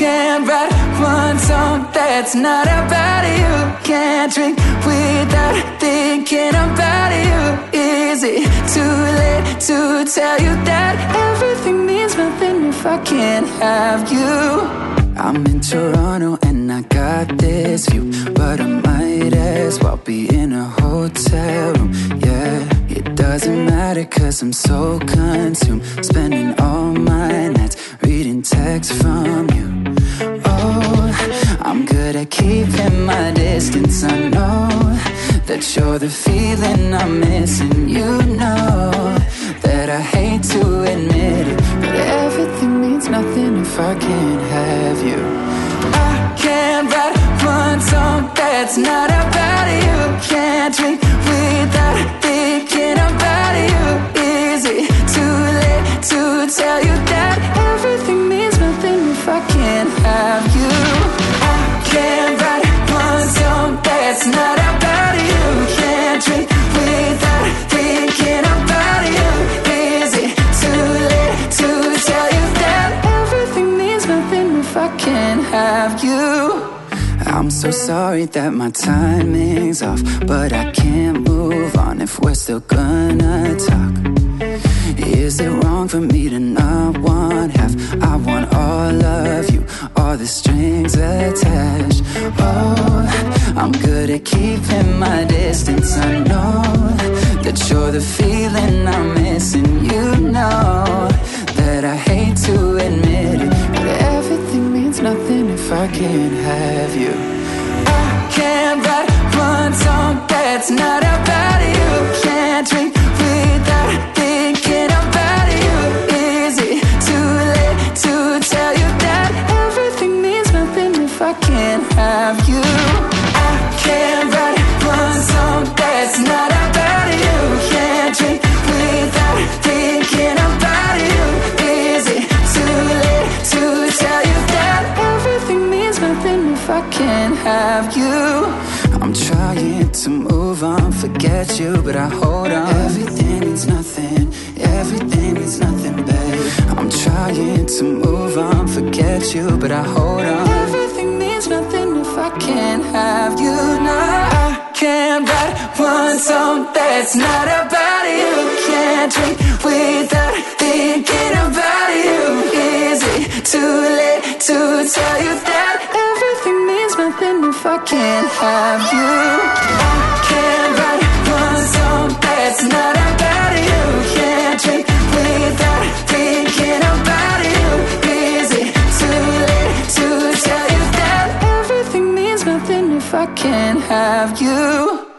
can't write one song that's not about you. Can't drink without thinking about you. Is it too late to tell you that everything means nothing if I can't have you? I'm in Toronto and I got this view, but I might as well be in a hotel room, yeah. It doesn't matter cause I'm so consumed, spending all my nights reading texts from you. Oh, I'm good at keeping my distance. I know that you're the feeling I'm missing. You know that I hate to admit it, but everything means nothing if I can't have you. I can't write one song that's not about you. Can't drink without thinking about you. Is it too late to tell you that everything means nothing if I can't have you? I can't write one song that's not about you. Can't drink without thinking about you. Is it too late to tell you that everything means nothing if I can't have you? I'm so sorry that my timing's off, but I can't move on if we're still gonna talk. Is it wrong for me to not want half? I want all of you, all the strings attached. Oh, I'm good at keeping my distance. I know that you're the feeling I'm missing. You know that I hate to admit it, but everything means nothing if I can't have you. I can't write one song that's not about you. Can't drink without thinking about you. Is it too late to tell you that everything means nothing if I can't have you? I can't write one song that's not about you. Can't drink without thinking about you. Is it too late to tell you that everything means nothing if I can't have you? I'm trying to move on, forget you, but I hold on. Everything means nothing, everything means nothing, babe. I'm trying to move on, forget you, but I hold on. Everything means nothing if I can't have you. No, I can't write one song that's not about you. Can't drink without thinking about you. Is it too late to tell you that everything means nothing if I can't have you? I can't write one song that's not about you. Can't drink without thinking about you. Is it too late to tell you that everything means nothing if I can't have you?